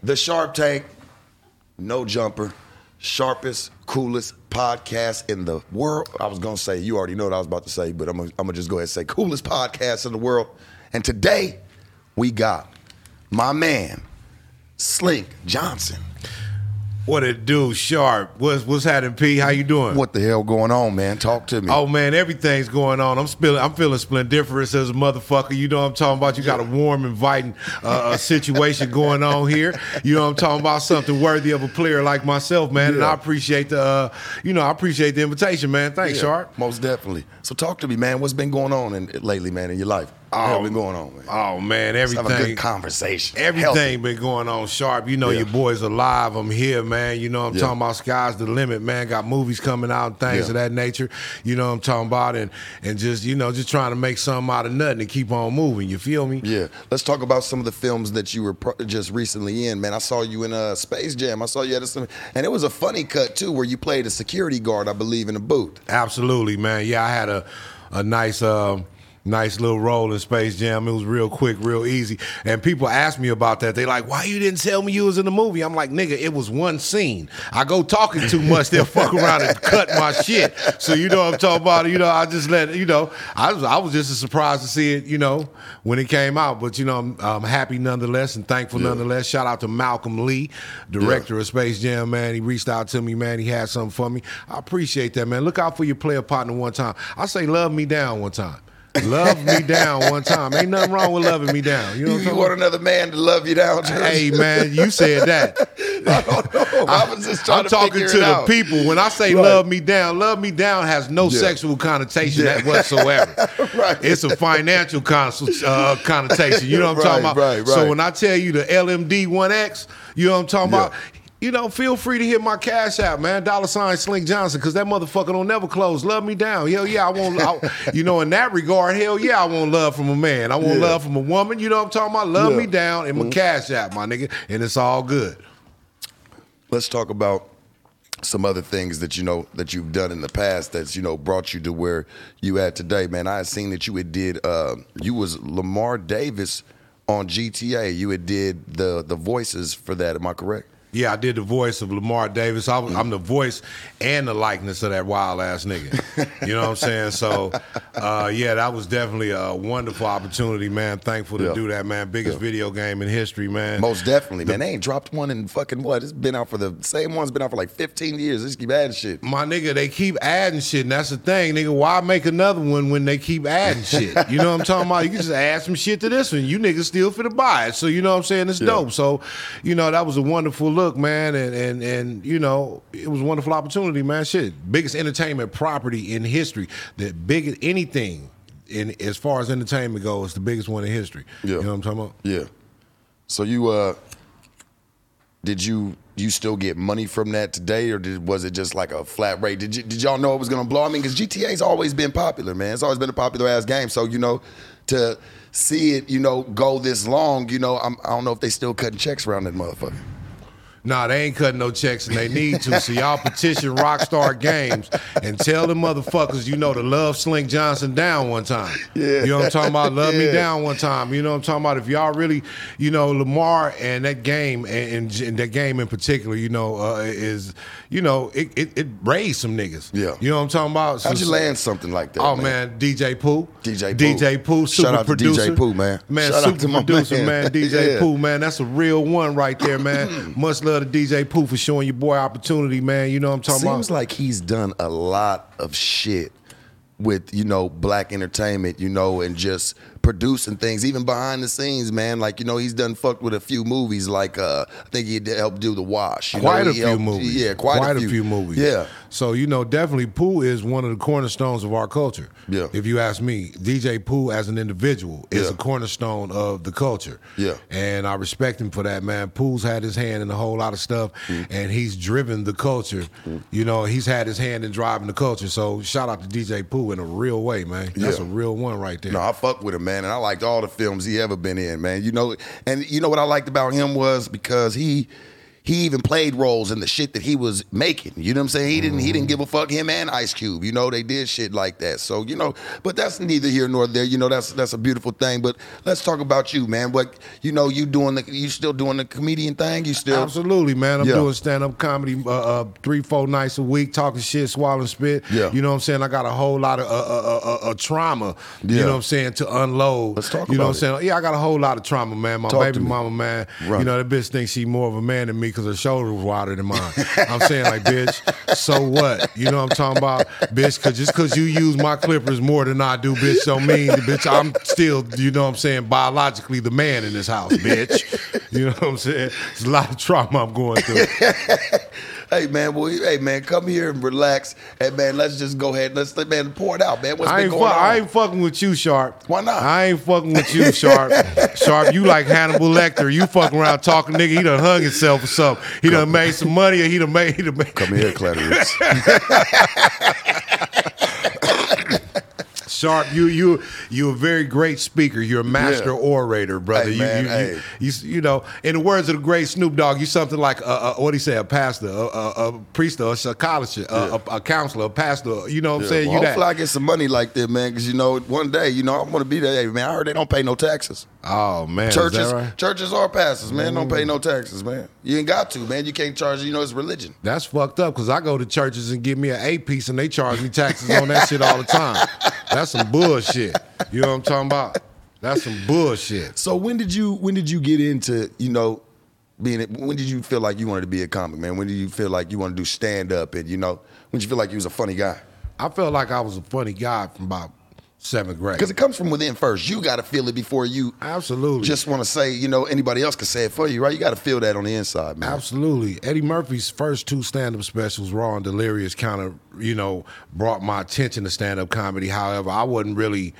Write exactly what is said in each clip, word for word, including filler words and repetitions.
The Sharp Tank, no jumper, sharpest, coolest podcast in the world. I was going to say, you already know what I was about to say, but I'm going to just go ahead and say coolest podcast in the world. And today, we got my man, Slink Johnson. What it do, Sharp? What's what's happening, P? How you doing? What the hell going on, man? Talk to me. Oh man, everything's going on. I'm feeling I'm feeling splendiferous as a motherfucker. You know what I'm talking about? You got a warm, inviting uh, situation going on here. You know what I'm talking about? Something worthy of a player like myself, man. Yeah. And I appreciate the uh, you know I appreciate the invitation, man. Thanks, yeah, Sharp. Most definitely. So talk to me, man. What's been going on in, lately, man, in your life? Oh, what's been going on, man? Oh man, everything. Let's have a good conversation. Everything Healthy. Been going on, Sharp. You know yeah. your boy's alive. I'm here, man. You know what I'm yeah. talking about. Sky's the limit, man. Got movies coming out and things yeah. of that nature. You know what I'm talking about, and and just you know just trying to make something out of nothing and keep on moving. You feel me? Yeah. Let's talk about some of the films that you were pro- just recently in, man. I saw you in uh, Space Jam. I saw you at a, and it was a funny cut too, where you played a security guard, I believe, in a booth. Absolutely, man. Yeah, I had a a nice. Uh, Nice little role in Space Jam. It was real quick, real easy. And people ask me about that. They like, why you didn't tell me you was in the movie? I'm like, nigga, it was one scene. I go talking too much, they'll fuck around and cut my shit. So you know what I'm talking about? You know, I just let, you know, I was I was just as surprised to see it, you know, when it came out. But, you know, I'm, I'm happy nonetheless and thankful yeah. nonetheless. Shout out to Malcolm Lee, director yeah. of Space Jam, man. He reached out to me, man. He had something for me. I appreciate that, man. Look out for your player partner one time. I say love me down one time. Love me down one time. Ain't nothing wrong with loving me down. You know what you, you want another man to love you down, George? Hey, man, you said that. I don't know. I was just trying I'm to talking figure to it the out. people. When I say right. love me down, love me down has no yeah. sexual connotation yeah. whatsoever. right. It's a financial cons- uh, connotation. You know what I'm right, talking about? Right, right. So when I tell you the L M D one X, you know what I'm talking yeah. about? You know, feel free to hit my cash out, man. Dollar sign Slink Johnson, because that motherfucker don't never close. Love me down. Hell yeah, I want, I, you know, in that regard, hell yeah, I want love from a man. I want yeah. love from a woman. You know what I'm talking about? Love yeah. me down and my mm-hmm. cash out, my nigga, and it's all good. Let's talk about some other things that you know that you've done in the past that's you know brought you to where you at today, man. I had seen that you had did uh, you was Lamar Davis on G T A. You had did the the voices for that. Am I correct? Yeah, I did the voice of Lamar Davis. I was, I'm the voice and the likeness of that wild ass nigga. You know what I'm saying? So, uh, yeah, that was definitely a wonderful opportunity, man. Thankful to yeah. do that, man. Biggest yeah. video game in history, man. Most definitely, the, man. They ain't dropped one in fucking what? It's been out for the same one's been out for like fifteen years. They just keep adding shit. My nigga, they keep adding shit, and that's the thing, nigga. Why make another one when they keep adding shit? You know what I'm talking about? You can just add some shit to this one. You niggas still finna buy it. So, you know what I'm saying? It's yeah. dope. So, you know, that was a wonderful look. Look, man, and, and and you know, it was a wonderful opportunity, man. Shit, biggest entertainment property in history. The biggest anything in as far as entertainment goes, the biggest one in history. Yeah. You know what I'm talking about? Yeah. So you uh, did you you still get money from that today, or did, was it just like a flat rate? Did you, did y'all know it was gonna blow? I mean, because G T A's always been popular, man. It's always been a popular ass game. So you know, to see it, you know, go this long, you know, I'm, I don't know if they still cutting checks around that motherfucker. Nah, they ain't cutting no checks and they need to. So y'all petition Rockstar Games and tell the motherfuckers, you know, to love Slink Johnson down one time. Yeah. You know what I'm talking about? Love yeah. me down one time. You know what I'm talking about? If y'all really, you know, Lamar and that game, and, and, and that game in particular, you know, uh, is, you know, it, it, it raised some niggas. Yeah. You know what I'm talking about? How'd so, you land something like that, Oh, man? man, D J Pooh. D J Pooh. D J Pooh, super Shout out producer. to D J Pooh, man. Man, Shout super out to my producer, man. man. D J yeah. Pooh, man. That's a real one right there, man. Much love to D J Pooh for showing your boy opportunity, man. You know what I'm talking Seems about? Seems like he's done a lot of shit with, you know, black entertainment, you know, and just producing things, even behind the scenes, man. Like, you know, he's done fucked with a few movies. Like, uh, I think he helped do The Wash. You quite know, a few helped, movies. Yeah, quite, quite a, few. a few movies. Yeah. So, you know, definitely Pooh is one of the cornerstones of our culture. Yeah. If you ask me, D J Pooh as an individual is yeah. a cornerstone of the culture. Yeah. And I respect him for that, man. Pooh's had his hand in a whole lot of stuff, mm. and he's driven the culture. Mm. You know, he's had his hand in driving the culture. So shout out to D J Pooh in a real way, man. That's yeah. a real one right there. No, I fuck with him, man, and I liked all the films he ever been in, man. You know, and you know what I liked about him was because he he even played roles in the shit that he was making. You know what I'm saying? He didn't he didn't give a fuck, him and Ice Cube. You know, they did shit like that. So, you know, but that's neither here nor there. You know, that's that's a beautiful thing. But let's talk about you, man. What you know, you doing the you still doing the comedian thing? You still Absolutely, man. I'm Yeah. doing stand-up comedy uh, uh, three, four nights a week, talking shit, swallowing spit. Yeah. You know what I'm saying? I got a whole lot of uh, uh, uh, uh, trauma, you Yeah. know what I'm saying, to unload. Let's talk You know about what I'm saying? Yeah, I got a whole lot of trauma, man. My Talk to baby me. mama, man, Right. you know, that bitch thinks she more of a man than me because her shoulders was wider than mine. I'm saying, like, bitch, so what? You know what I'm talking about? Bitch, cause just because you use my clippers more than I do, bitch, don't mean, bitch, I'm still, you know what I'm saying, biologically the man in this house, bitch. You know what I'm saying? It's a lot of trauma I'm going through. Hey man, boy, hey man, come here and relax. Hey man, let's just go ahead. Let's let man pour it out, man. What's I been ain't, going fuck, on? I ain't fucking with you, Sharp. Why not? I ain't fucking with you, Sharp. Sharp, you like Hannibal Lecter. You fucking around talking, nigga. He done hung himself or something. He done made some money, or he done made. He done made. Come here, Clarice. Sharp, you you you a very great speaker. You're a master Yeah. orator, brother. Hey, you, man, you, hey. you, you you know, in the words of the great Snoop Dogg, you something like a, a, what do you say, a pastor, a, a, a priest, a psychologist, a, Yeah. a, a counselor, a pastor. You know what I'm Yeah, saying? well, you hopefully that. I get some money like that, man, because you know, one day, you know, I want to be there. Hey, man, I heard they don't pay no taxes. Oh man, is Churches, that right? churches are pastors, man. Don't pay no taxes, man. You ain't got to, man. You can't charge. You know, it's religion. That's fucked up because I go to churches and give me an eight piece and they charge me taxes on that shit all the time. That's some bullshit. You know what I'm talking about? That's some bullshit. So when did you when did you get into you know being when did you feel like you wanted to be a comic, man? When did you feel like you want to do stand up and you know when did you feel like you was a funny guy? I felt like I was a funny guy from about seventh grade. Because it comes from within first. You got to feel it before you Absolutely. just want to say, you know, anybody else can say it for you, right? You got to feel that on the inside, man. Absolutely. Eddie Murphy's first two stand-up specials, Raw and Delirious, kind of, you know, brought my attention to stand-up comedy. However, I wasn't really,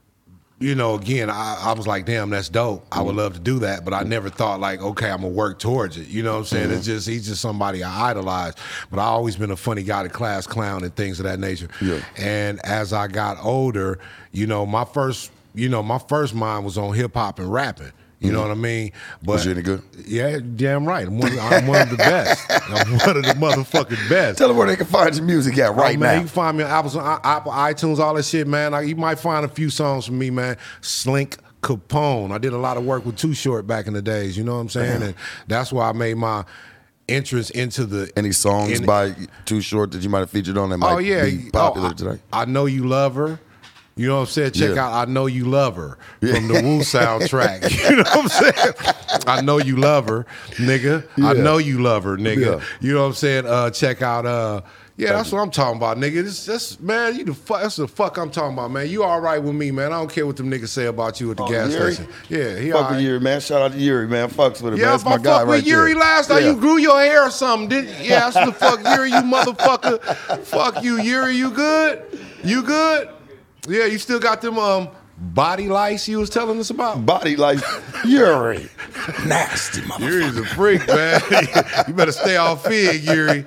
you know, again, I, I was like, damn, that's dope. I would love to do that, but I never thought like, okay, I'm gonna work towards it. You know what I'm saying? Mm-hmm. It's just, he's just somebody I idolize. But I always been a funny guy, the class clown and things of that nature. Yeah. And as I got older, you know, my first, you know, my first mind was on hip hop and rapping. You know what I mean? But Was you any good? Yeah, damn right. I'm one, I'm one of the best. I'm one of the motherfucking best. Tell them where they can find your music at right Oh, man, now. you can find me on Apple, Apple, iTunes, all that shit, man. Like, you might find a few songs from me, man. Slink Capone. I did a lot of work with Too Short back in the days. You know what I'm saying? Damn. And that's why I made my entrance into the. Any songs in- by Too Short that you might have featured on that might Oh yeah, be popular Oh, I, today? I know you love her. You know what I'm saying? Check Yeah. out I Know You Love Her from the Wu soundtrack. You know what I'm saying? I Know You Love Her, nigga. I Yeah. Know You Love Her, nigga. Yeah. You know what I'm saying? Uh, check out uh yeah, that's what I'm talking about, nigga. This, this man, you the fuck. That's the fuck I'm talking about, man. You all right with me, man? I don't care what them niggas say about you at the Oh, gas Yuri? station. Yeah, he Fuck all with right. Yuri, man. Shout out to Yuri, man. Fucks with him, man. Yeah, That's if I my fuck guy with right Yuri there. last night, Yeah. you grew your hair or something, didn't you? Yeah, that's the fuck Yuri, you motherfucker. Fuck you, Yuri. You good? You good? Yeah, you still got them um body lice you was telling us about? Body like Yuri. Nasty motherfucker. Yuri's a freak, man. You better stay off Fig, Yuri.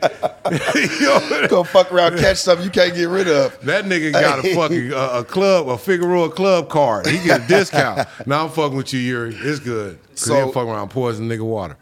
You know, Go fuck around, catch something you can't get rid of. that nigga got a fucking uh, a club, a Figueroa club card. He get a discount. Now I'm fucking with you, Yuri. It's good. Cause So- he ain't fucking around poison nigga water.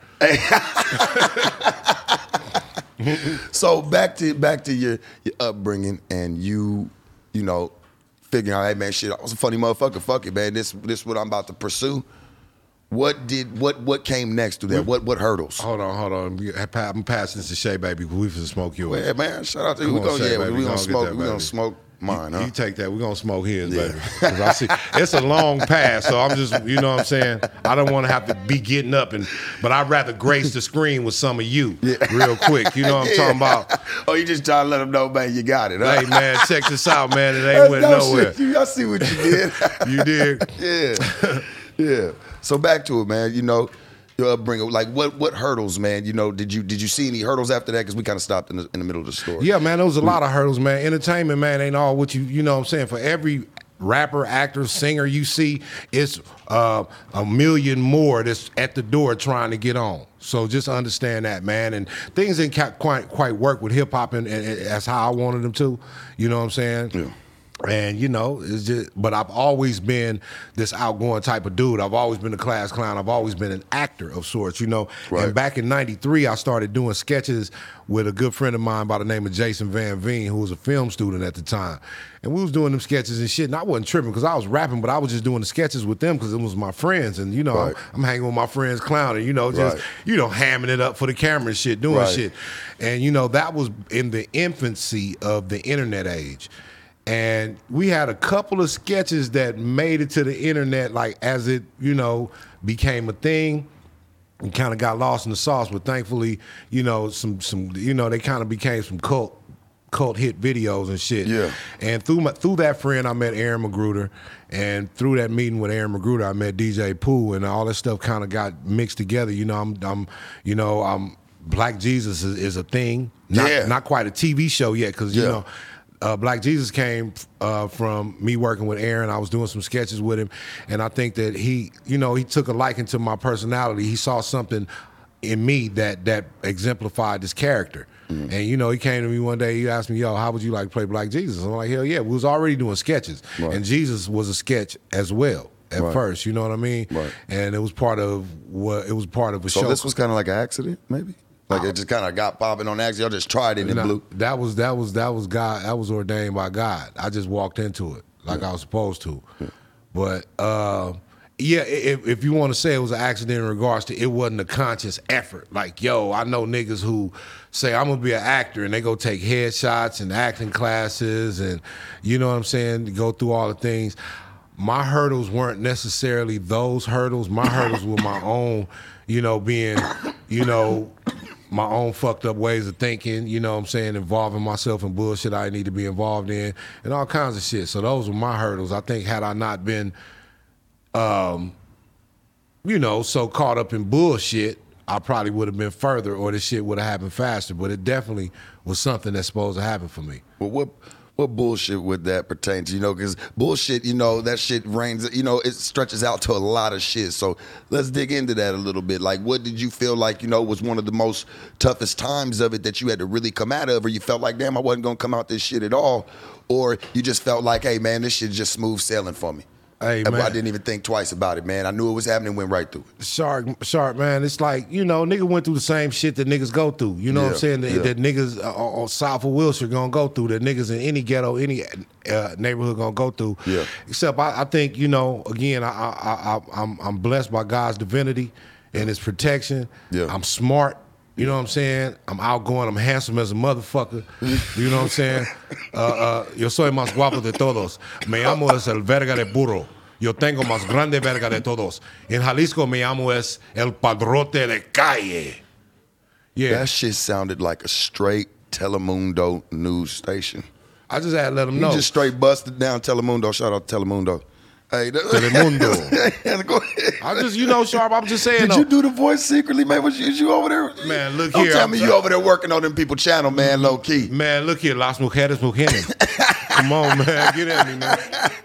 So back to back to your, your upbringing and you, you know, figuring out, hey man, shit, I was a funny motherfucker. Fuck it, man. This this what I'm about to pursue. What did what what came next to that? What what hurdles? Hold on, hold on. We- I'm passing this to Shay, baby, because we finna smoke yours. Yeah, man. Shout out to you. Come We on, gonna Shay, yeah, baby. we Go gonna on, get smoke. that, We gonna baby. smoke mine, You, huh? you take that. We're gonna smoke his, Yeah. baby. 'Cause I see it's a long pass, so I'm just, you know what I'm saying? I don't want to have to be getting up and, but I'd rather grace the screen with some of you real quick. You know what I'm talking about? Oh, you just trying to let them know, man, you got it. Huh? Hey man, check this out, man. It ain't That's went no nowhere. shit. You- I see what you did. You did. Yeah, yeah. So back to it, man. You know, your upbringing. Like, what what hurdles, man? You know, did you did you see any hurdles after that? Because we kind of stopped in the, in the middle of the story. Yeah, man, there was a lot of hurdles, man. Entertainment, man, ain't all what you, you know what I'm saying? For every rapper, actor, singer you see, it's uh, a million more that's at the door trying to get on. So just understand that, man. And things didn't ca- quite quite work with hip hop, and, and, and that's how I wanted them to. You know what I'm saying? Yeah. And, you know, it's just, but I've always been this outgoing type of dude. I've always been a class clown. I've always been an actor of sorts, you know. Right. And back in ninety-three, I started doing sketches with a good friend of mine by the name of Jason Van Veen, who was a film student at the time. And we was doing them sketches and shit, and I wasn't tripping because I was rapping, but I was just doing the sketches with them because it was my friends. And, you know, Right. I'm, I'm hanging with my friends clowning, you know, just, Right. you know, hamming it up for the camera and shit, doing Right. shit. And, you know, that was in the infancy of the internet age. And we had a couple of sketches that made it to the internet, like as it, you know, became a thing. And kind of got lost in the sauce, but thankfully, you know, some some, you know, they kind of became some cult cult hit videos and shit. Yeah. And through my through that friend, I met Aaron Magruder, and through that meeting with Aaron Magruder, I met D J Pooh, and all that stuff kind of got mixed together. You know, I'm, I'm, you know, I'm Black Jesus is, is a thing. Not, Yeah. not quite a T V show yet, because you Yeah. know. Uh, Black Jesus came uh, from me working with Aaron. I was doing some sketches with him, and I think that he, you know, he took a liking to my personality. He saw something in me that that exemplified this character. Mm. And you know, he came to me one day. He asked me, "Yo, how would you like to play Black Jesus?" I'm like, "Hell yeah!" We was already doing sketches, Right. and Jesus was a sketch as well at Right. first. You know what I mean? Right. And it was part of what it was part of a So show. this was kind of like an accident, maybe? Like it just kind of got popping on accident. Y'all just tried it and Nah, blew. That was that was that was God. That was ordained by God. I just walked into it like yeah. I was supposed to. Yeah. But uh, yeah, if, if you want to say it was an accident in regards to it wasn't a conscious effort. Like, yo, I know niggas who say I'm gonna be an actor and they go take headshots and acting classes and you know what I'm saying, go through all the things. My hurdles weren't necessarily those hurdles. My hurdles were my own, you know, being, you know, my own fucked up ways of thinking, you know what I'm saying, involving myself in bullshit I need to be involved in and all kinds of shit. So those were my hurdles. I think had I not been, um, you know, so caught up in bullshit, I probably would have been further or this shit would have happened faster. But it definitely was something that's supposed to happen for me. Well, what what bullshit would that pertain to? You know, because bullshit, you know, that shit reigns, you know, it stretches out to a lot of shit. So let's dig into that a little bit. Like, what did you feel like, you know, was one of the most toughest times of it that you had to really come out of, or you felt like, damn, I wasn't going to come out this shit at all, or you just felt like, hey, man, this shit just smooth sailing for me. Hey, man. I didn't even think twice about it, man. I knew it was happening, went right through it. Shark, Shark, man, it's like, you know, nigga went through the same shit that niggas go through. You know Yeah, what I'm saying? That, yeah. that niggas uh, on South of Wilshire gonna go through, that niggas in any ghetto, any uh, neighborhood gonna go through. Yeah. Except I, I think, you know, again, I, I, I, I'm, I'm blessed by God's divinity and His protection. Yeah. I'm smart. You know what I'm saying? I'm outgoing. I'm handsome as a motherfucker. You know what I'm saying? Uh, uh, yo soy más guapo de todos. Me llamo es el verga de burro. Yo tengo más grande verga de todos. En Jalisco me llamo es el padrote de calle. Yeah. That shit sounded like a straight Telemundo news station. I just had to let them You know. just straight busted down Telemundo. Shout out to Telemundo. Hey, Telemundo. Go ahead. I just, you know, Sharp, I'm just saying, Did though. you do the voice secretly, man? Was you, is you over there? Man, look Don't here, tell I'm me sorry. you over there working on them people channel, man, low key. Man, look here, Las Mujeres Mujeres. Come on, man. Get at me, man.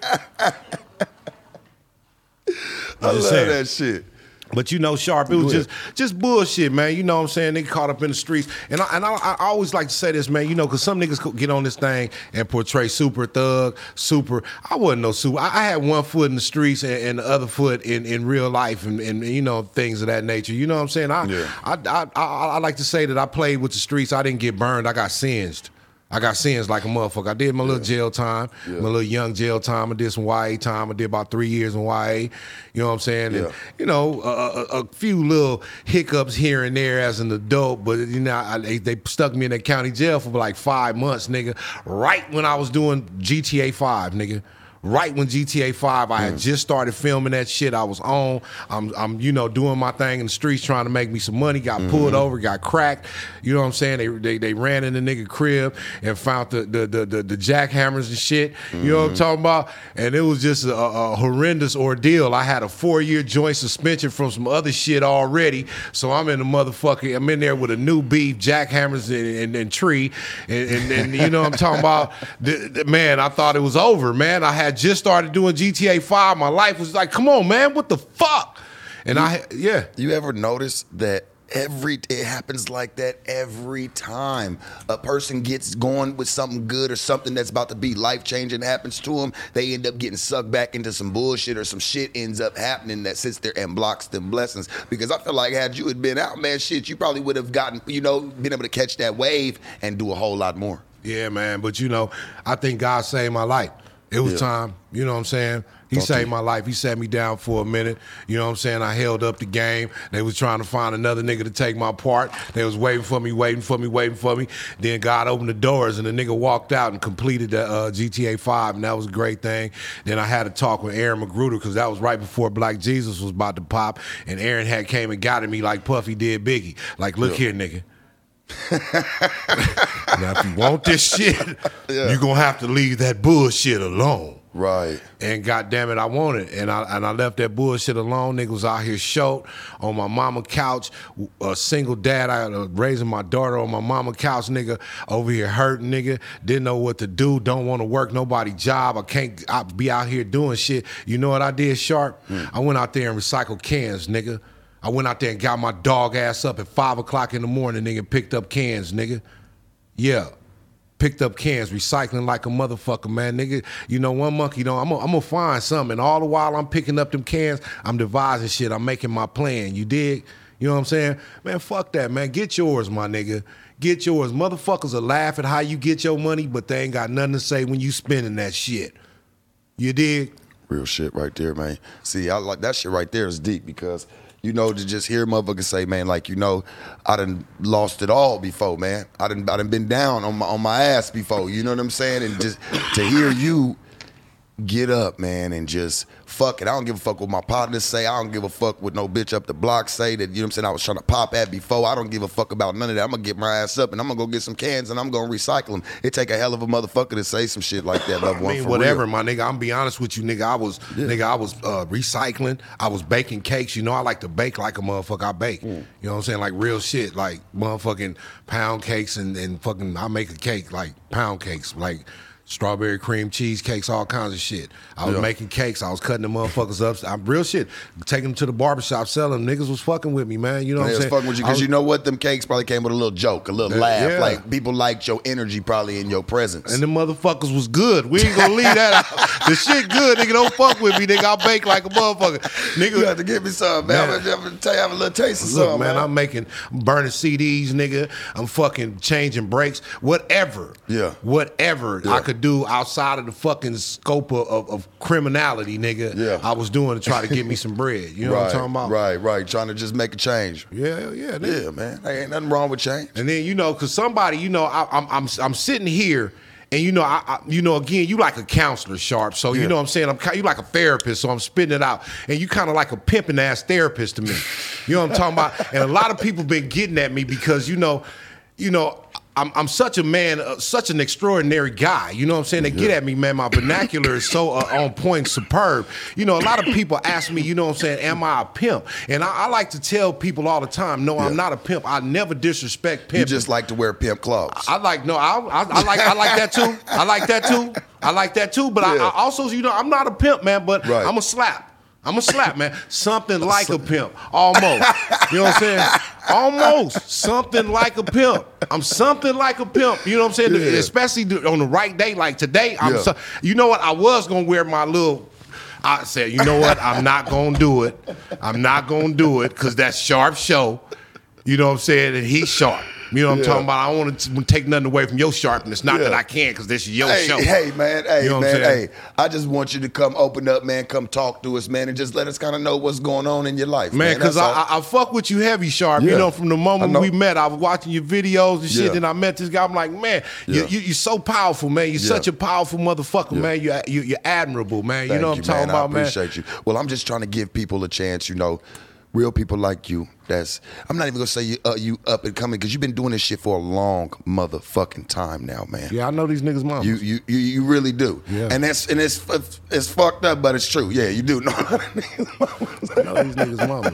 I love just saying. that shit. But you know, Sharp, it was Go just just bullshit, man. You know what I'm saying? They caught up in the streets. And I, and I, I always like to say this, man, you know, because some niggas get on this thing and portray super thug, super. I wasn't no super. I, I had one foot in the streets and, and the other foot in, in real life and, and, you know, things of that nature. You know what I'm saying? I, Yeah. I, I, I, I like to say that I played with the streets. I didn't get burned. I got singed. I got sins like a motherfucker. I did my little jail time, Yeah. my little young jail time. I did some Y A time. I did about three years in Y A. You know what I'm saying? Yeah. And, you know, a, a, a few little hiccups here and there as an adult, but, you know, I, they, they stuck me in that county jail for like five months, nigga, right when I was doing G T A five, nigga. Right when G T A five, I had just started filming that shit. I was on. I'm, I'm, you know, doing my thing in the streets, trying to make me some money. Got pulled over, got cracked. You know what I'm saying? They they, they ran in the nigga crib and found the the the, the, the jackhammers and shit. You know what I'm talking about? And it was just a, a horrendous ordeal. I had a four year joint suspension from some other shit already. So I'm in the motherfucker. I'm in there with a new beef, jackhammers and, and, and tree, and, and, and you know what I'm talking about? The, the, man, I thought it was over. Man, I had just started doing G T A five. My life was like, come on, man, what the fuck? And I, yeah. You ever notice that Every it happens like that every time a person gets going with something good or something that's about to be life changing happens to them. They end up getting sucked back into some bullshit, or some shit ends up happening that sits there and blocks them blessings. Because I feel like had you had been out, man, shit, you probably would have gotten, you know, been able to catch that wave and do a whole lot more. Yeah, man. But you know, I think God saved my life. It was yeah. time. You know what I'm saying? He Don't saved you. my life. He sat me down for a minute. You know what I'm saying? I held up the game. They was trying to find another nigga to take my part. They was waiting for me, waiting for me, waiting for me. Then God opened the doors, and the nigga walked out and completed the uh, G T A five, and that was a great thing. Then I had a talk with Aaron McGruder, because that was right before Black Jesus was about to pop, and Aaron had came and got at me like Puffy did Biggie. Like, look yeah. here, nigga. Now, if you want this shit, yeah. you're going to have to leave that bullshit alone. Right. And goddamn it, I want it. And I and I left that bullshit alone. Niggas was out here short on my mama couch, a single dad. I was raising my daughter on my mama couch, nigga, over here hurting, nigga. Didn't know what to do, don't want to work nobody job. I can't I be out here doing shit. You know what I did, Sharp? Mm. I went out there and recycled cans, nigga. I went out there and got my dog ass up at five o'clock in the morning, nigga, and picked up cans, nigga. Yeah. Picked up cans, recycling like a motherfucker, man. Nigga, you know, one monkey, don't, I'm going to find something. And all the while I'm picking up them cans, I'm devising shit. I'm making my plan. You dig? You know what I'm saying? Man, fuck that, man. Get yours, my nigga. Get yours. Motherfuckers will laugh at how you get your money, but they ain't got nothing to say when you spending that shit. You dig? Real shit right there, man. See, I like that shit right there is deep, because you know, to just hear motherfuckers say, man, like, you know, I done lost it all before, man. I done, I done been down on my on my ass before, you know what I'm saying? And just to hear you get up, man, and just fuck it. I don't give a fuck what my partners say. I don't give a fuck what no bitch up the block say that, you know what I'm saying, I was trying to pop at before. I don't give a fuck about none of that. I'm going to get my ass up and I'm going to go get some cans and I'm going to recycle them. It take a hell of a motherfucker to say some shit like that, loved one. I mean, whatever, real. my nigga. I'm be honest with you, nigga. I was, yeah. nigga, I was uh, recycling. I was baking cakes. You know, I like to bake like a motherfucker. I bake. Mm. You know what I'm saying? Like real shit, like motherfucking pound cakes and, and fucking, I make a cake like pound cakes, like strawberry cream cheesecakes, all kinds of shit. I was yeah. making cakes. I was cutting the motherfuckers up. I'm real shit. Taking them to the barbershop, selling them. Niggas was fucking with me, man. You know man, what I'm saying? fucking with you because you know what? Them cakes probably came with a little joke, a little uh, laugh. Yeah. Like people liked your energy probably in your presence. And the motherfuckers was good. We ain't gonna leave that out. The shit good, nigga. Don't fuck with me, nigga. I bake like a motherfucker. Nigga, you have to give me some, man. man. I'm gonna tell you, have a little taste of Look, something, man, man. I'm making, I'm burning C Ds, nigga. I'm fucking changing brakes. Whatever. Yeah. Whatever yeah. I could do outside of the fucking scope of, of, of criminality, nigga, yeah. I was doing to try to get me some bread. You know right, what I'm talking about? Right, right. Trying to just make a change. Yeah, yeah, nigga. Yeah, man. There ain't nothing wrong with change. And then, you know, because somebody, you know, I, I'm, I'm, I'm sitting here, and you know, I, I, you know, again, you like a counselor, Sharp. So yeah. you know what I'm saying? I'm you like a therapist, so I'm spitting it out. And you kind of like a pimping ass therapist to me. You know what I'm talking about? And a lot of people been getting at me because, you know, you know, I'm, I'm such a man, uh, such an extraordinary guy. You know what I'm saying? They yeah. get at me, man. My vernacular is so uh, on point, superb. You know, a lot of people ask me, you know what I'm saying, am I a pimp? And I, I like to tell people all the time, no, yeah. I'm not a pimp. I never disrespect pimp. You just like to wear pimp clothes. I, I like, no, I, I, I like I like that too. I like that too. I like that too. But yeah. I, I also, you know, I'm not a pimp, man, but right. I'm a slap. I'm a slap, man. Something like a pimp. Almost. You know what I'm saying? Almost. Something like a pimp. I'm something like a pimp. You know what I'm saying? Yeah. Especially on the right day like today. I'm. Yeah. So, you know what? I was going to wear my little... I said, you know what? I'm not going to do it. I'm not going to do it because that's Sharp show. You know what I'm saying? And he's sharp. You know what I'm yeah. talking about? I don't want to take nothing away from your sharpness. Not yeah. that I can, because this is your hey, show. Hey, man. Hey, you know man. Hey, I just want you to come open up, man. Come talk to us, man, and just let us kind of know what's going on in your life, man. Because I, I, I fuck with you heavy, Sharp. Yeah. You know, from the moment we met, I was watching your videos and shit. Yeah. Then I met this guy. I'm like, man, yeah. you, you, you're so powerful, man. You're yeah. such a powerful motherfucker, yeah. man. You're, you, you're admirable, man. Thank you know what you, I'm talking man. about, man? I appreciate man. you. Well, I'm just trying to give people a chance, you know. Real people like you, that's, I'm not even gonna say you, uh, you up and coming, because you've been doing this shit for a long motherfucking time now, man. Yeah, I know these niggas' mamas. You, you, you, you really do. Yeah. And that's, and it's, it's fucked up, but it's true. Yeah, you do know these mamas. I know these niggas' mamas.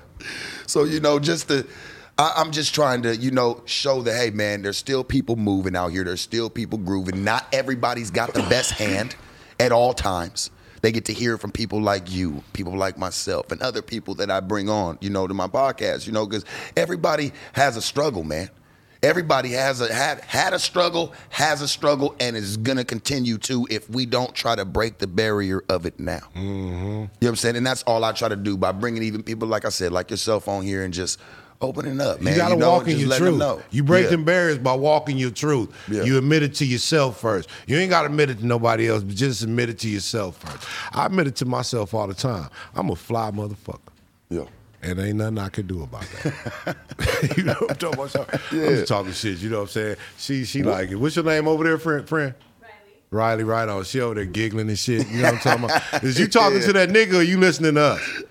So, you know, just to, I, I'm just trying to, you know, show that, hey, man, there's still people moving out here. There's still people grooving. Not everybody's got the best hand at all times. They get to hear from people like you, people like myself, and other people that I bring on, you know, to my podcast, you know, because everybody has a struggle, man. Everybody has a had had a struggle, has a struggle, and is gonna continue to if we don't try to break the barrier of it now. Mm-hmm. You know what I'm saying? And that's all I try to do by bringing even people like I said, like yourself on here and just opening up, man. You gotta you know, walk in just your letting them truth. know. You break Yeah. them barriers by walking your truth. Yeah. You admit it to yourself first. You ain't gotta admit it to nobody else, but just admit it to yourself first. I admit it to myself all the time. I'm a fly motherfucker. Yeah. And ain't nothing I can do about that. You know what I'm talking about? Yeah. I'm just talking shit, you know what I'm saying? She she like it. What's your name over there, friend? friend? Riley, right on. She over there giggling and shit. You know what I'm talking about? Is you talking Yeah. to that nigga or you listening to us?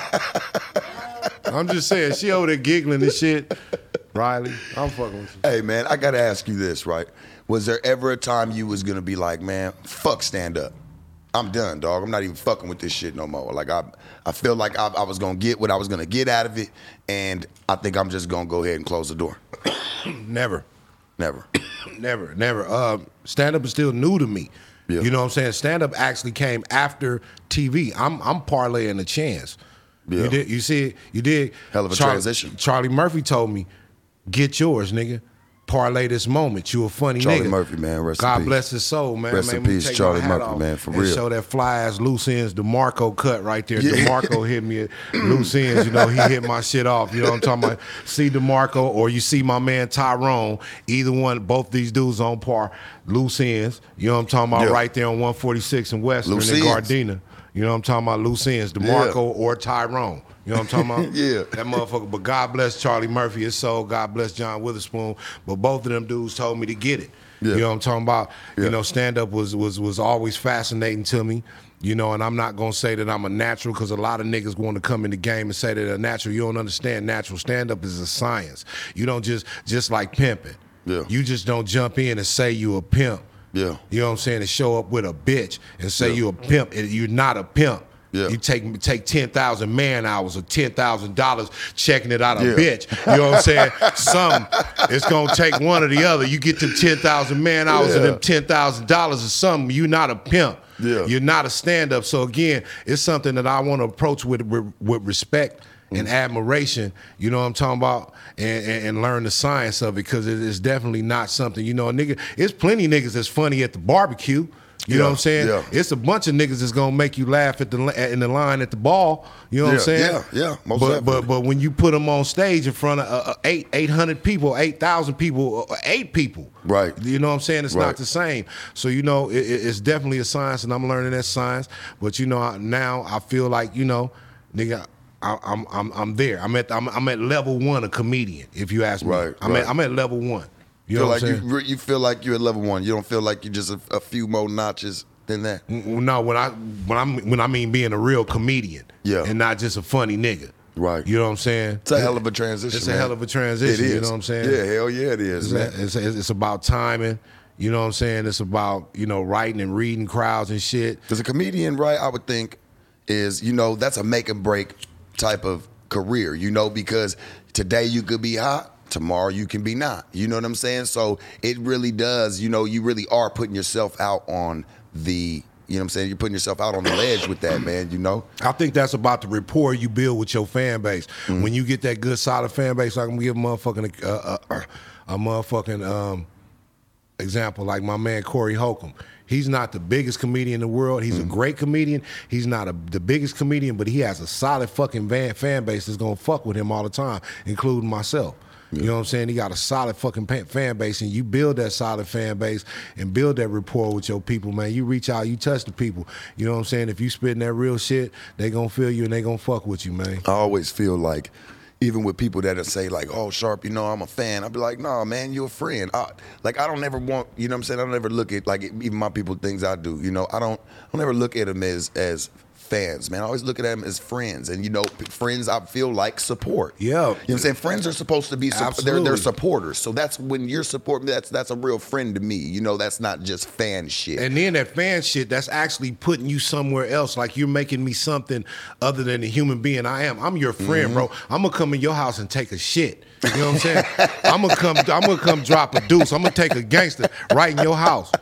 I'm just saying, she over there giggling and shit. Riley, I'm fucking with you. Hey, man, I got to ask you this, right? Was there ever a time you was going to be like, man, fuck stand up? I'm done, dog. I'm not even fucking with this shit no more. Like, I I feel like I, I was going to get what I was going to get out of it, and I think I'm just going to go ahead and close the door. Never. Never. Never, never. Uh, stand-up is still new to me. Yeah. You know what I'm saying? Stand-up actually came after T V. I'm I'm parlaying a chance. Yeah. You did. You see it? You did. Hell of a Char- transition. Charlie Murphy told me, get yours, nigga. Parlay this moment. You a funny Charlie nigga. Murphy, man. Rest in God peace. bless his soul, man. Rest Man, in me peace, take Charlie my hat Murphy, off man, for and real. show that fly ass loose ends, DeMarco cut right there. Yeah. DeMarco hit me at loose ends. You know, he hit my shit off. You know what I'm talking about? See DeMarco or you see my man Tyrone. Either one, both these dudes on par. Loose ends. You know what I'm talking about? Yeah. Right there on one forty-six and Western Loose and ends. Gardena. You know what I'm talking about? Loose ends. DeMarco Yeah. or Tyrone. You know what I'm talking about? Yeah. That motherfucker. But God bless Charlie Murphy, his soul. God bless John Witherspoon. But both of them dudes told me to get it. Yeah. You know what I'm talking about? Yeah. You know, stand up was was was always fascinating to me. You know, and I'm not gonna say that I'm a natural because a lot of niggas want to come in the game and say that they're natural. You don't understand natural. Stand up is a science. You don't just just like pimping. Yeah. You just don't jump in and say you a pimp. Yeah. You know what I'm saying? And show up with a bitch and say Yeah. you a pimp. And you're not a pimp. Yeah. You take take ten thousand man hours or ten thousand dollars checking it out a Yeah. bitch. You know what I'm saying? Some, it's going to take one or the other. You get them ten thousand man hours and Yeah. them ten thousand dollars or something. You're not a pimp. Yeah. You're not a stand-up. So again, it's something that I want to approach with, with, with respect and admiration, you know what I'm talking about, and, and, and learn the science of it because it is definitely not something, you know, a nigga, it's plenty niggas that's funny at the barbecue. You know Yeah, what I'm saying? yeah. It's a bunch of niggas that's gonna make you laugh at the in the line at the ball. You know what I'm Yeah, saying? yeah, yeah, most but, definitely. but but when you put them on stage in front of uh, uh, eight eight hundred people, eight thousand people, uh, eight people, Right. You know what I'm saying? It's Right. not the same. So you know, it, it- it's definitely a science, and I'm learning that science. But you know, I- now I feel like you know, nigga. I, I'm I'm I'm there. I'm at I'm, I'm at level one of comedian. If you ask me, Right, I'm right. at I'm at level one. You Feel know like what I'm saying? you, re- you feel like you're at level one. You don't feel like you're just a, a few more notches than that. No, when I when I when I mean being a real comedian, Yeah. and not just a funny nigga, Right. You know what I'm saying? It's a hell of a transition. It's a man. hell of a transition. It is. You know what I'm saying? Yeah, hell yeah, it is, It's, man. it's, it's, it's about timing. You know what I'm saying? It's about you know writing and reading crowds and shit. Because a comedian, right, I would think, is, you know, that's a make and break type of career, you know, because today you could be hot, tomorrow you can be not. You know what I'm saying? So it really does, you know, you really are putting yourself out on the, you know what I'm saying? You're putting yourself out on the ledge with that, man, you know? I think that's about the rapport you build with your fan base. Mm-hmm. When you get that good solid fan base, like I'm gonna give a motherfucking uh, uh, a motherfucking um, example, like my man Corey Holcomb. He's not the biggest comedian in the world. He's Mm-hmm. a great comedian. He's not a, the biggest comedian, but he has a solid fucking van, fan base that's gonna fuck with him all the time, including myself. You know what I'm saying? He got a solid fucking pa- fan base, and you build that solid fan base and build that rapport with your people, man. You reach out, you touch the people. You know what I'm saying? If you spitting that real shit, they gonna feel you and they gonna fuck with you, man. I always feel like, even with people that say like, "Oh, Sharp, you know, I'm a fan," I'll be like, "No, man, you're a friend." I, like, I don't ever want, you know what I'm saying? I don't ever look at, like, even my people, things I do, you know, I don't, I don't ever look at them as, as fans, man. I always look at them as friends. And, you know, p- friends, I feel like support. Yeah. You know what I'm saying? Friends are supposed to be, sup- they're, they're Absolutely. supporters. So that's when you're supporting, that's, that's a real friend to me. You know, that's not just fan shit. And then that fan shit, that's actually putting you somewhere else. Like you're making me something other than the human being I am. I'm your friend, bro. I'm gonna come in your house and take a shit. You know what I'm saying? I'm gonna come. I'm gonna come drop a deuce. I'm gonna take a gangster right in your house.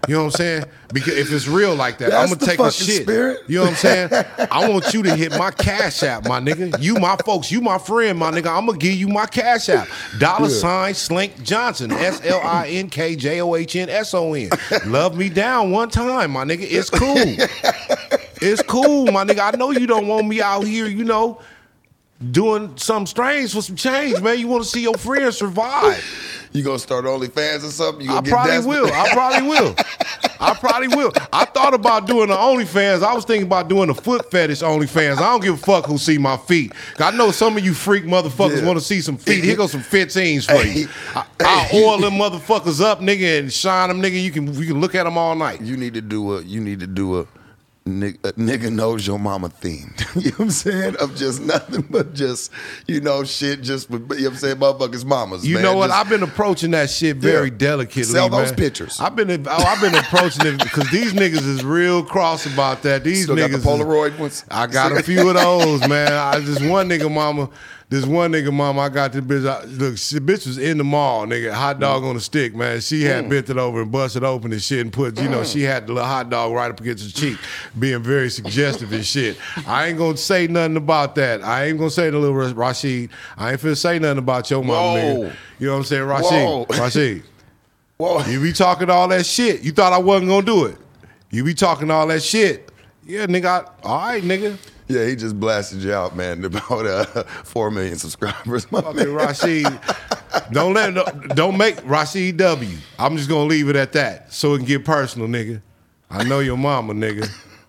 You know what I'm saying? Because if it's real like that, That's I'm gonna the take a fucking shit. spirit. You know what I'm saying? I want you to hit my cash app, my nigga. You my folks, you my friend, my nigga. I'm gonna give you my cash app. Dollar Yeah. sign Slink Johnson. S L I N K J O H N S O N. Love me down one time, my nigga. It's cool. It's cool, my nigga. I know you don't want me out here, you know, doing something strange for some change, man. You want to see your friends survive. You gonna start OnlyFans or something? You gonna I get probably desperate? will. I probably will. I probably will. I thought about doing the OnlyFans. I was thinking about doing the foot fetish OnlyFans. I don't give a fuck who see my feet. I know some of you freak motherfuckers Yeah. want to see some feet. Here goes some fifteens for you. I, I'll oil them motherfuckers up, nigga, and shine them, nigga. You can you can look at them all night. You need to do a. You need to do a. Nigga, a nigga knows your mama theme. You know what I'm saying? Of just nothing but just, you know, shit just with, you know what I'm saying, motherfuckers mamas. You man. know what? Just, I've been approaching that shit very Yeah. delicately. Sell those man. pictures. I've been oh, I've been approaching it because these niggas is real cross about that. These Still niggas got the is- Polaroid ones. I got a few of those, man. I just one nigga mama, this one nigga mama, I got this bitch. I, look, she, bitch was in the mall, nigga, hot dog on a stick, man. She had Mm. bent it over and busted open and shit and put, you know, she had the little hot dog right up against her cheek, being very suggestive and shit. I ain't gonna say nothing about that. I ain't gonna say to little Rashid. I ain't finna say nothing about your mama, Whoa. nigga. You know what I'm saying, Rashid? Whoa. Rashid. Whoa. You be talking all that shit. You thought I wasn't gonna do it. You be talking all that shit. Yeah, nigga. I, all right, nigga. Yeah, he just blasted you out, man. About uh, four million subscribers. My Fucking man. Rashid, don't let no, don't make Rashid W. I'm just gonna leave it at that, so it can get personal, nigga. I know your mama, nigga.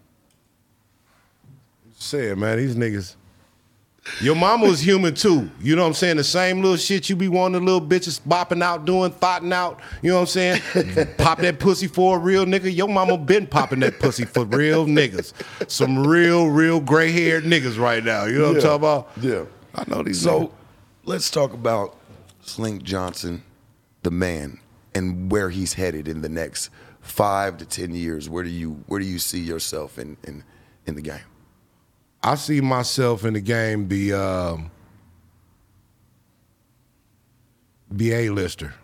Say it, man. These niggas. Your mama was human too. You know what I'm saying? The same little shit you be wanting the little bitches bopping out, doing, thotting out. You know what I'm saying? Pop that pussy for a real nigga. Your mama been popping that pussy for real niggas. Some real, real gray haired niggas right now. You know what Yeah. I'm talking Yeah. about? I know these. So niggas. let's talk about Slink Johnson, the man, and where he's headed in the next five to ten years. Where do you where do you see yourself in in, in the game? I see myself in the game be um, be A-lister,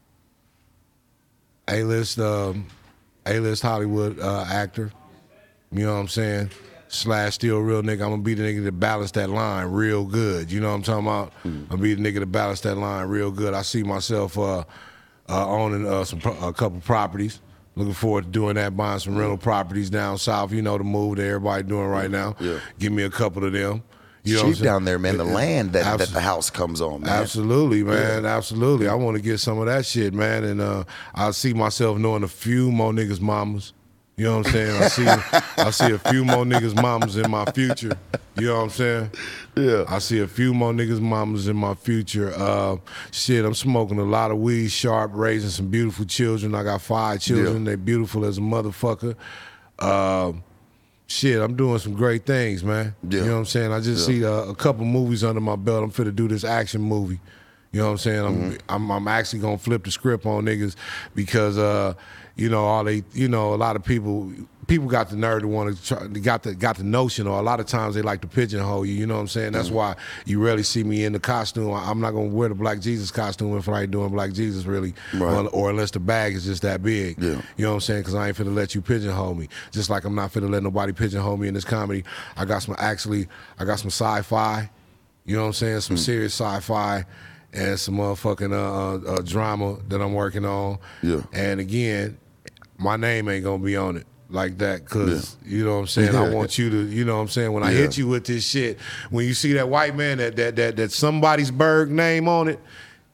A-list, um, A-list Hollywood uh, actor. You know what I'm saying? Slash still real nigga. I'm gonna be the nigga that balance that line real good. You know what I'm talking about? I'm gonna be the nigga that balance that line real good. I see myself uh, uh, owning uh, some pro- a couple properties. Looking forward to doing that, buying some rental properties down south. You know the move that everybody doing right now. Yeah. Give me a couple of them. You know what I'm Cheap saying? down there, man. The Yeah, land that, that abso- the house comes on, man. Absolutely, man. Absolutely. I want to get some of that shit, man. And uh, I see myself knowing a few more niggas' mamas. You know what I'm saying? I see I see a few more niggas' mamas in my future. You know what I'm saying? Yeah. I see a few more niggas' mamas in my future. Uh, shit, I'm smoking a lot of weed, sharp, raising some beautiful children. I got five children. Yeah. They beautiful as a motherfucker. Uh, shit, I'm doing some great things, man. Yeah. You know what I'm saying? I just Yeah. see a, a couple movies under my belt. I'm finna do this action movie. You know what I'm saying? I'm Mm-hmm. I'm, I'm actually gonna flip the script on niggas because uh, you know all they you know a lot of people people got the nerve to want to try, got the got the notion, or a lot of times they like to pigeonhole you. You know what I'm saying? That's Mm-hmm. why you rarely see me in the costume. I'm not gonna wear the Black Jesus costume if I ain't doing Black Jesus really, Right. or, or unless the bag is just that big. Yeah. You know what I'm saying? Because I ain't finna let you pigeonhole me. Just like I'm not finna let nobody pigeonhole me in this comedy. I got some actually I got some sci-fi. You know what I'm saying? Some serious sci-fi. And some motherfucking uh, uh, uh, drama that I'm working on. Yeah. And again, my name ain't gonna be on it like that, cause you know what I'm saying. I Yeah. want you to, you know what I'm saying. When I Yeah. hit you with this shit, when you see that white man that that that that somebody's Berg name on it,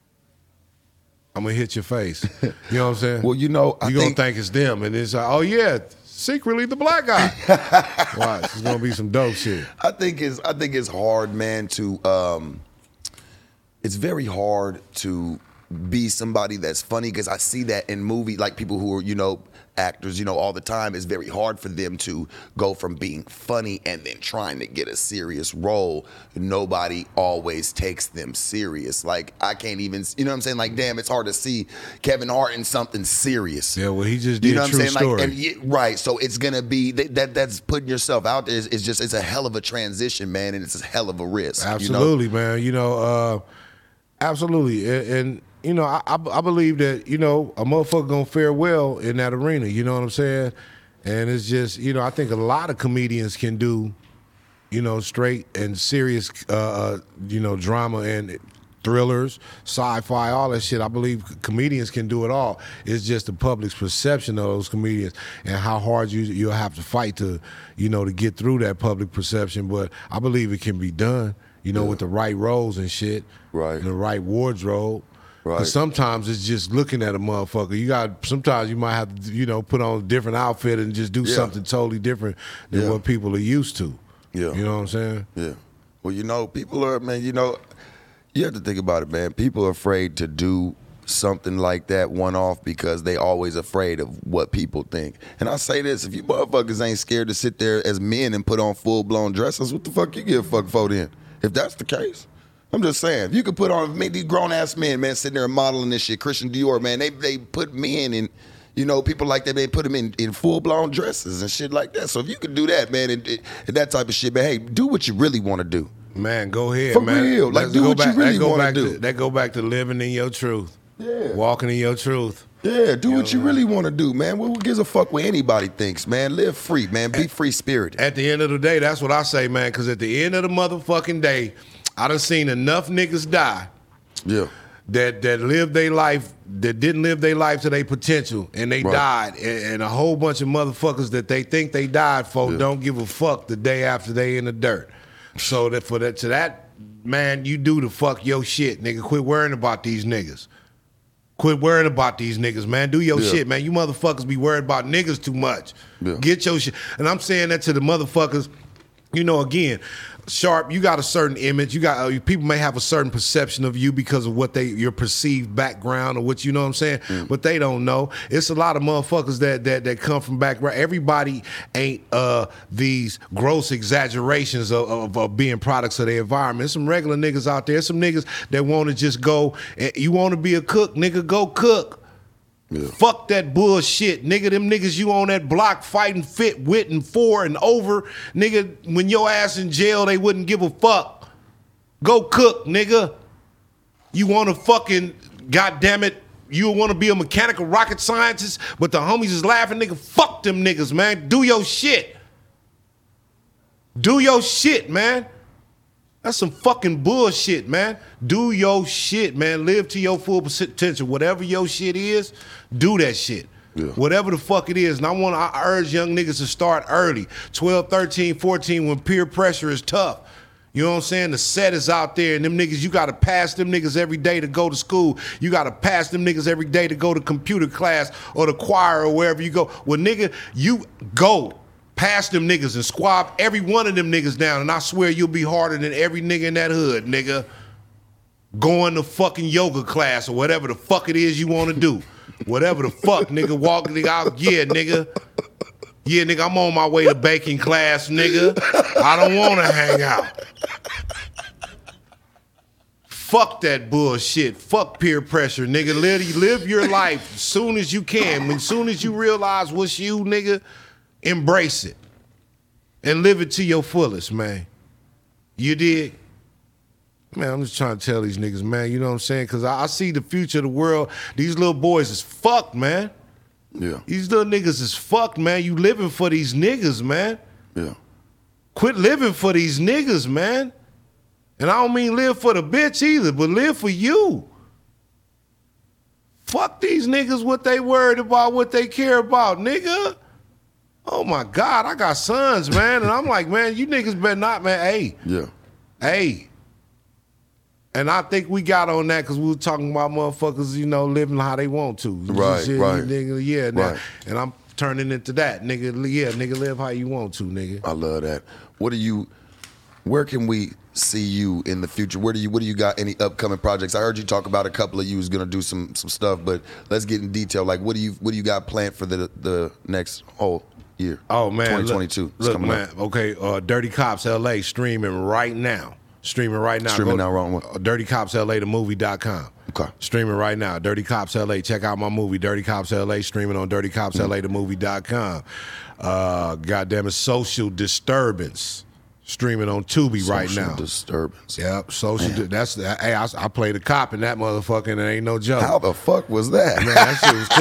I'm gonna hit your face. You know what I'm saying? Well, you know, I you gonna think- think it's them, and it's like, oh yeah, secretly the black guy. Watch, it's gonna be some dope shit. I think it's I think it's hard, man, to um it's very hard to be somebody that's funny, because I see that in movie, like people who are, you know, actors, you know, all the time. It's very hard for them to go from being funny and then trying to get a serious role. Nobody always takes them serious. Like, I can't even, you know what I'm saying? Like, damn, it's hard to see Kevin Hart in something serious. Yeah, well, he just did You know what True I'm saying? Story. Like, and y- right. So it's gonna be that, that. That's putting yourself out there. Is, is just it's a hell of a transition, man, and it's a hell of a risk. Absolutely, You know? man. You know, uh, Absolutely, and, and you know, I, I I believe that you know a motherfucker gonna fare well in that arena. You know what I'm saying? And it's just you know I think a lot of comedians can do, you know, straight and serious, uh, you know, drama and thrillers, sci-fi, all that shit. I believe comedians can do it all. It's just the public's perception of those comedians and how hard you you'll have to fight to, you know, to get through that public perception. But I believe it can be done, you know, yeah. with the right roles and shit, right, and the right wardrobe. Right. Because sometimes it's just looking at a motherfucker. You got sometimes you might have to, you know, put on a different outfit and just do yeah. something totally different than yeah. what people are used to. Yeah, you know what I'm saying? Yeah. Well, you know, people are man. You know, you have to think about it, man. People are afraid to do something like that one off because they always afraid of what people think. And I say this: if you motherfuckers ain't scared to sit there as men and put on full blown dresses, what the fuck you give a fuck for then? If that's the case. I'm just saying, if you could put on, maybe these grown-ass men, man, sitting there modeling this shit, Christian Dior, man, they they put men in, you know, people like that, they put them in, in full-blown dresses and shit like that. So if you could do that, man, and, and that type of shit, man, hey, do what you really want to do. Man, go ahead, For man. real. Like, Let's do what back, you really want to do. To, that go back to living in your truth. Yeah. Walking in your truth. Yeah, do you what know, you really want to do, man. Who gives a fuck what anybody thinks, man? Live free, man. Be free-spirited. At the end of the day, that's what I say, man, because at the end of the motherfucking day, I done seen enough niggas die yeah. that that lived their life, that didn't live their life to their potential, and they right. died. And, and a whole bunch of motherfuckers that they think they died for yeah. don't give a fuck the day after they in the dirt. So that for that to that, man, you do the fuck your shit, nigga. Quit worrying about these niggas. Quit worrying about these niggas, man. Do your yeah. shit, man. You motherfuckers be worried about niggas too much. Yeah. Get your shit. And I'm saying that to the motherfuckers, you know, again, Sharp, you got a certain image. You got uh, people may have a certain perception of you because of what they your perceived background or what you know what I'm saying, mm. but they don't know. It's a lot of motherfuckers that that that come from background. Everybody ain't uh, these gross exaggerations of, of, of being products of their environment. There's some regular niggas out there. Some niggas that want to just go. You want to be a cook, nigga? Go cook. Yeah. Fuck that bullshit, nigga. Them niggas you on that block fighting fit with and for and over, nigga. When your ass in jail, they wouldn't give a fuck. Go cook, nigga. You want to fucking, goddamn it, you want to be a mechanical rocket scientist, but the homies is laughing, nigga. Fuck them niggas, man. Do your shit. Do your shit, man. That's some fucking bullshit, man. Do your shit, man. Live to your full potential. Whatever your shit is, do that shit. Yeah. Whatever the fuck it is. And I want to urge young niggas to start early. twelve, thirteen, fourteen, when peer pressure is tough. You know what I'm saying? The set is out there, and them niggas, you got to pass them niggas every day to go to school. You got to pass them niggas every day to go to computer class or the choir or wherever you go. Well, nigga, you go. Pass them niggas and squab every one of them niggas down, and I swear you'll be harder than every nigga in that hood, nigga. Going to fucking yoga class or whatever the fuck it is you want to do. Whatever the fuck, nigga, walk nigga out. Yeah, nigga. Yeah, nigga, I'm on my way to baking class, nigga. I don't want to hang out. Fuck that bullshit. Fuck peer pressure, nigga. Live, live your life as soon as you can. When soon as you realize what's you, nigga, embrace it and live it to your fullest, man. You dig? Man, I'm just trying to tell these niggas, man, you know what I'm saying? Because I, I see the future of the world. These little boys is fucked, man. Yeah. These little niggas is fucked, man. You living for these niggas, man. Yeah. Quit living for these niggas, man. And I don't mean live for the bitch either, but live for you. Fuck these niggas, what they worried about, what they care about, nigga. Oh my God, I got sons, man. And I'm like, man, you niggas better not, man. Hey. Yeah. Hey. And I think we got on that because we were talking about motherfuckers, you know, living how they want to. Right, shit, right. Nigga, yeah, now, right. And I'm turning into that. Nigga, yeah, nigga, live how you want to, nigga. I love that. What do you, where can we see you in the future? Where do you, what do you got, any upcoming projects? I heard you talk about a couple of you was going to do some some stuff, but let's get in detail. Like, what do you, what do you got planned for the the next whole year? Oh, man. twenty twenty-two. Look, look man, up. Okay, uh, Dirty Cops L A streaming right now. Streaming right now. Streaming Go now, wrong one. Uh, Dirty Cops L A the movie dot com. Okay. Streaming right now. Dirty Cops L A. Check out my movie, Dirty Cops L A, streaming on Dirty Cops L A the movie dot com. Uh, goddamn it, Social Disturbance. streaming on Tubi Social right now. Disturbance. Yep, social. Di- that's hey, I, I played a cop in that motherfucker, and it ain't no joke. How the fuck was that? Man, that shit was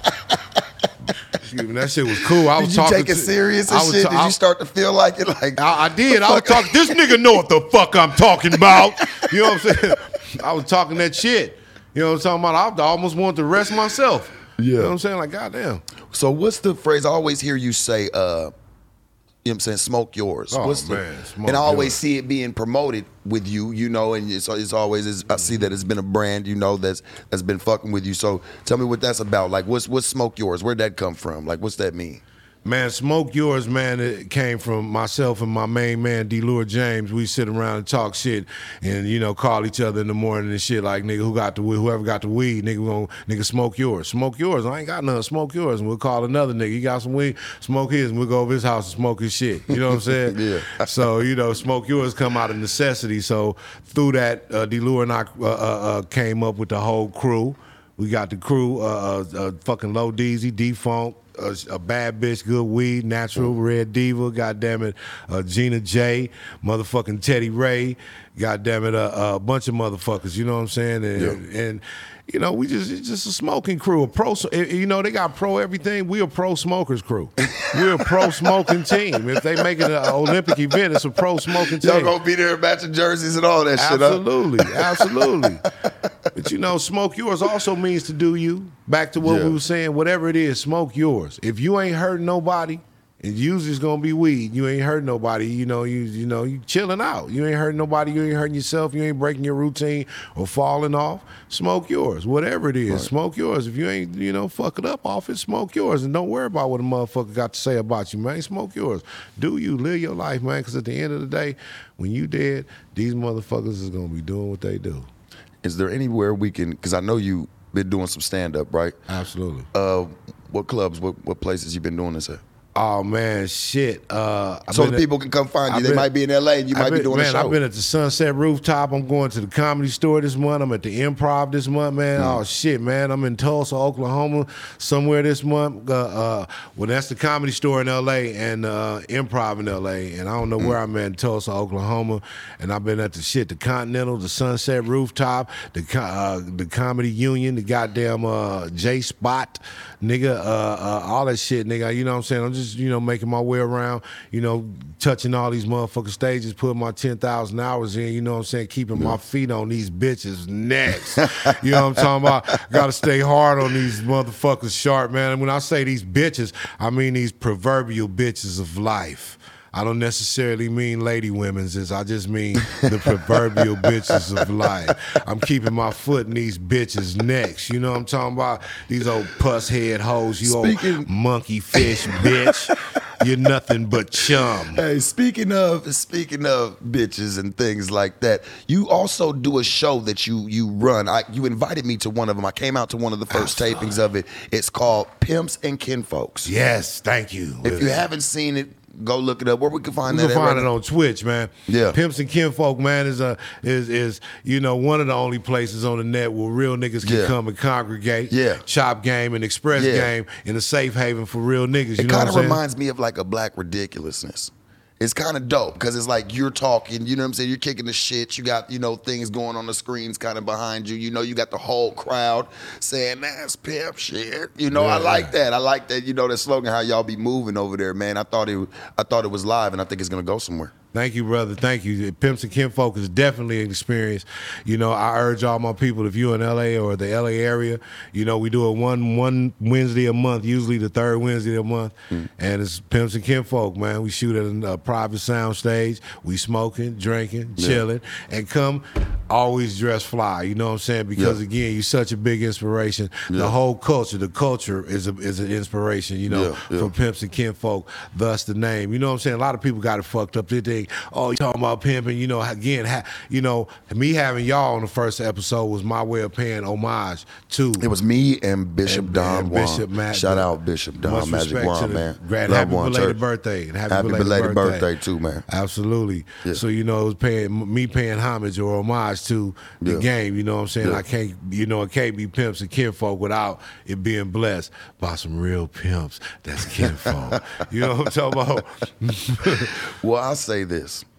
cool. Excuse me, that shit was cool. I was Did you talking take it to, serious I and was shit? ta- Did I- you start to feel like it? Like I, I did. I was talking. This nigga know what the fuck I'm talking about. You know what I'm saying? I was talking that shit. You know what I'm talking about? I almost wanted to rest myself. Yeah. You know what I'm saying? Like, goddamn. So what's the phrase? I always hear you say, uh, you know what I'm saying, smoke yours. Oh, what's the, man, smoke and I always yours. see it being promoted with you, you know, and it's, it's always, it's, I see that it's been a brand, you know, that's that's been fucking with you. So tell me what that's about. Like, what's what's smoke yours? Where'd that come from? Like, what's that mean? Man, Smoke Yours, man, it came from myself and my main man, D-Lure James. We sit around and talk shit and, you know, call each other in the morning and shit like, nigga, who got the weed, whoever got the weed, nigga, we gonna, nigga, smoke yours. Smoke yours. I ain't got none. Smoke yours. And we'll call another nigga. He got some weed, smoke his, and we'll go over his house and smoke his shit. You know what I'm saying? Yeah. So, you know, Smoke Yours come out of necessity. So through that, uh, D-Lure and I uh, uh, uh, came up with the whole crew. We got the crew, uh, uh, uh, fucking Low Deezy, D-Funk, A, a bad bitch, good weed, natural, Red Diva, goddamn it, uh, Gina J, motherfucking Teddy Ray, goddamn it, uh, a bunch of motherfuckers. You know what I'm saying? And, Yeah. and you know, we just it's just a smoking crew, a pro. You know, they got pro everything. We a pro smokers crew. We're a pro smoking team. If they make it an Olympic event, it's a pro smoking team. Y'all gonna be there matching jerseys and all that shit, huh? Absolutely, absolutely. But you know, smoke yours also means to do you. Back to what Yeah. we were saying, whatever it is, smoke yours. If you ain't hurting nobody, it usually is gonna be weed. You ain't hurting nobody. You know, you you know, you chilling out. You ain't hurting nobody. You ain't hurting yourself. You ain't breaking your routine or falling off. Smoke yours, whatever it is. Right. Smoke yours. If you ain't, you know, fuck it up off it, smoke yours, and don't worry about what a motherfucker got to say about you, man. Smoke yours. Do you live your life, man? Because at the end of the day, when you dead, these motherfuckers is gonna be doing what they do. Is there anywhere we can? Because I know you been doing some stand up, right? Absolutely. Uh, what clubs? What what places you been doing this at? Oh man, shit. Uh, I've So been the at- people can come find you. I've They been- might be in L A and you I've might be been- doing man, a show. I've been at the Sunset Rooftop. I'm going to the Comedy Store this month. I'm at the Improv this month, man. Mm. Oh shit, man. I'm in Tulsa, Oklahoma, somewhere this month. Uh, uh, well, that's the Comedy Store in L A and uh, Improv in L A. And I don't know Mm. where I'm at in Tulsa, Oklahoma. And I've been at the shit, the Continental, the Sunset Rooftop, the co- uh, the Comedy Union, the goddamn uh, J Spot, nigga, uh, uh, all that shit, nigga. You know what I'm saying? I'm just, you know, making my way around, you know, touching all these motherfucking stages, putting my ten thousand hours in, you know what I'm saying? Keeping my feet on these bitches' necks. You know what I'm talking about? Got to stay hard on these motherfuckers sharp, man. And when I say these bitches, I mean these proverbial bitches of life. I don't necessarily mean lady women's, is I just mean the proverbial bitches of life. I'm keeping my foot in these bitches' necks. You know what I'm talking about? These old puss head hoes, you Speaking- old monkey fish bitch. You're nothing but chum. Hey, speaking of speaking of bitches and things like that, you also do a show that you you run. I, you invited me to one of them. I came out to one of the first tapings of it. It's called Pimps and Kinfolks. Yes, thank you. If you haven't seen it, go look it up. Where we can find You that? can at find right it now? on Twitch, man. Yeah. Pimps and Kinfolk, man, is a is is you know one of the only places on the net where real niggas can Yeah. come and congregate. Yeah. Chop game and express Yeah. game in a safe haven for real niggas. You It know what kind I'm of saying? reminds me of like a Black Ridiculousness. It's kind of dope because it's like you're talking, you know what I'm saying? You're kicking the shit. You got, you know, things going on the screens kind of behind you. You know, you got the whole crowd saying, that's pimp shit. You know, I Yeah. like that. I like that, you know, that slogan, how y'all be moving over there, man. I thought it I thought it was live and I think it's going to go somewhere. Thank you, brother. Thank you. Pimps and Kinfolk is definitely an experience. You know, I urge all my people, if you're in L A or the L A area, you know, we do it one one Wednesday a month, usually the third Wednesday a month, Mm. and it's Pimps and Kinfolk, man. We shoot at a, a private sound stage. We smoking, drinking, Yeah. chilling, and come always dress fly. You know what I'm saying? Because Yeah. again, you're such a big inspiration. Yeah. The whole culture, the culture is a, is an inspiration. You know, Yeah, yeah. from Pimps and Kinfolk, thus the name. You know what I'm saying? A lot of people got it fucked up. They think, oh, you talking about pimping. You know, again, ha, you know, me having y'all on the first episode was my way of paying homage to. It was me and Bishop And- Don and Juan. Bishop Matt- Shout out Bishop Don Much Magic respect to Juan, the man. grand- Love happy Juan belated Church. birthday and happy, Happy belated, belated birthday. birthday too, man. Absolutely. Yeah. So you know, it was paying me paying homage or homage to the Yeah. game. You know what I'm saying? Yeah. I can't, you know, it can't be Pimps and Kinfolk without it being blessed by some real pimps. That's kinfolk. You know what I'm talking about? Well, I'll say this.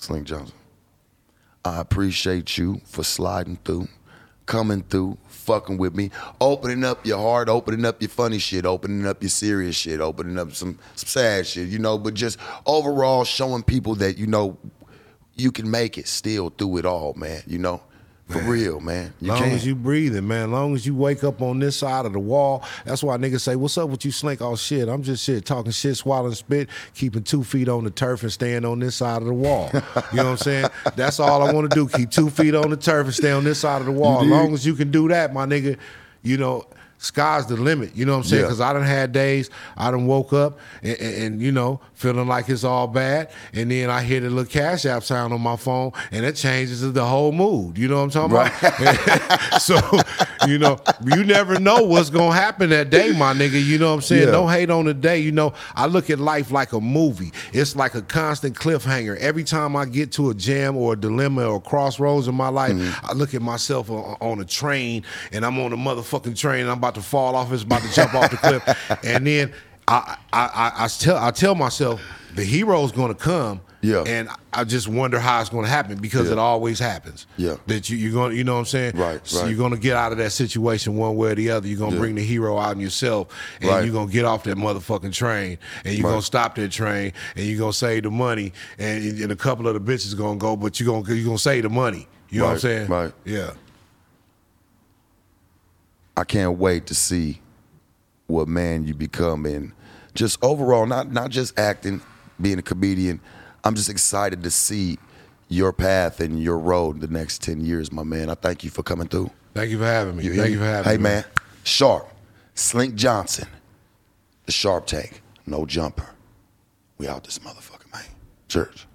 Slink Johnson, I appreciate you for sliding through, coming through, fucking with me, opening up your heart, opening up your funny shit, opening up your serious shit, opening up some, some sad shit, you know, but just overall showing people that, you know, you can make it still through it all, man, you know. For man. real, man. You long can. as you breathing, man. Long as you wake up on this side of the wall. That's why niggas say, what's up with you, Slink? Oh, shit. I'm just shit, talking shit, swallowing spit, keeping two feet on the turf and staying on this side of the wall. You know what I'm saying? That's all I want to do. Keep two feet on the turf and stay on this side of the wall. As long as you can do that, my nigga, you know, sky's the limit, you know what I'm saying? Because yeah. I done had days, I done woke up and, and, and, you know, feeling like it's all bad, and then I hear the little Cash App sound on my phone, and it changes the whole mood, you know what I'm talking right. about? So, you know, you never know what's going to happen that day, my nigga, you know what I'm saying? Yeah. Don't hate on the day, you know. I look at life like a movie. It's like a constant cliffhanger. Every time I get to a jam or a dilemma or a crossroads in my life, mm-hmm. I look at myself on, on a train, and I'm on a motherfucking train, and I'm about to fall off, it's about to jump off the cliff, and then I, I, I, I tell I tell myself the hero's going to come, yeah, and I just wonder how it's going to happen because yeah. it always happens. Yeah, that you you're going, you know what I'm saying? Right, so right. you're going to get out of that situation one way or the other. You're going to yeah. bring the hero out in yourself, and right. you're going to get off that motherfucking train, and you're right. going to stop that train, and you're going to save the money, and, and a couple of the bitches going to go, but you're going you're going to save the money. You know right, what I'm saying? Right. Yeah. I can't wait to see what man you become, and just overall, not not just acting, being a comedian. I'm just excited to see your path and your road in the next ten years, my man. I thank you for coming through. Thank you for having me. You thank you for having hey, me. Hey man, Sharp, Slink Johnson, the Sharp Tank, no jumper. We out this motherfucker, man. Church.